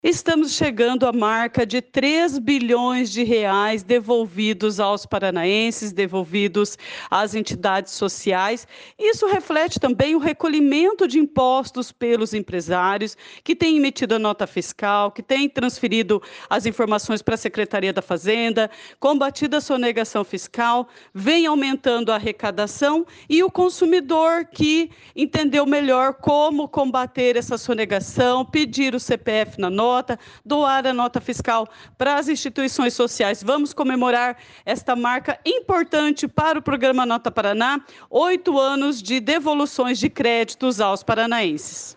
Estamos chegando à marca de 3 bilhões de reais devolvidos aos paranaenses, devolvidos às entidades sociais. Isso reflete também o recolhimento de impostos pelos empresários, que têm emitido a nota fiscal, que têm transferido as informações para a Secretaria da Fazenda, combatido a sonegação fiscal, vem aumentando a arrecadação e o consumidor que entendeu melhor como combater essa sonegação, pedir o CPF na nota, doar a nota fiscal para as instituições sociais. Vamos comemorar esta marca importante para o programa Nota Paraná, 8 anos de devoluções de créditos aos paranaenses.